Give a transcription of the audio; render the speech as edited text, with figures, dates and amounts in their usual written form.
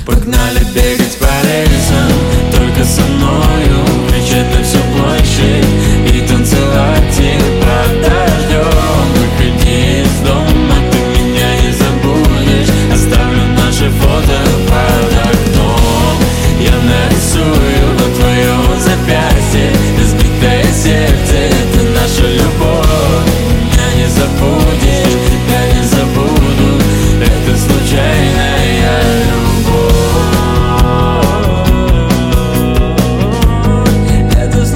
Погнали бегать по рельсам, только со мною, ведь это все